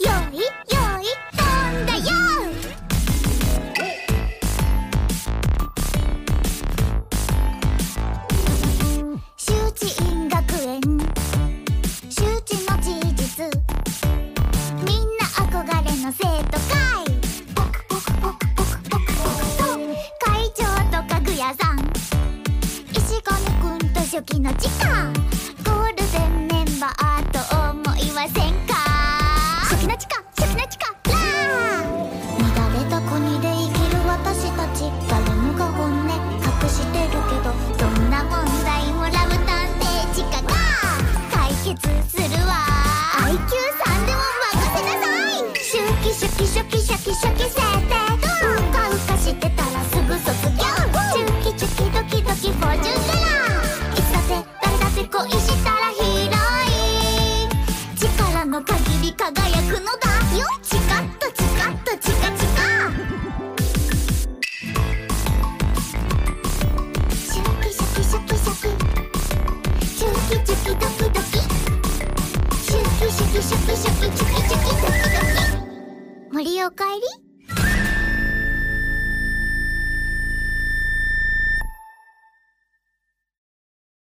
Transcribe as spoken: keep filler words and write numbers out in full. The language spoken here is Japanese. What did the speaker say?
よいよい飛んだよ。修知院学園周知の事実、みんな憧れの生徒会。ポクポクポクポクポクポクと会長とかぐやさん、石上くんと初期の地下ゴールデンメンバーと思いませんか。初期の地下初期の地下ラー乱れた国で生きる私たち、誰もが本音隠してるけど、どんな問題もラブ探偵地下が解決するわ。 アイキューさん でも任せなさい。シュキシュキシュキシュキシュキ設定、うかうかしてたらすぐ卒業。チュキチュキドキドキフォーチュンカラー、いつだって誰だって恋したらヒーローイン、力の限り輝くのだよ。チカッとチカッとチカチカ、シュキシュキシュキシュキチュキチュキドキドキ、シュキシュキシュキシュキチュキチュキドキドキ。森おかえり。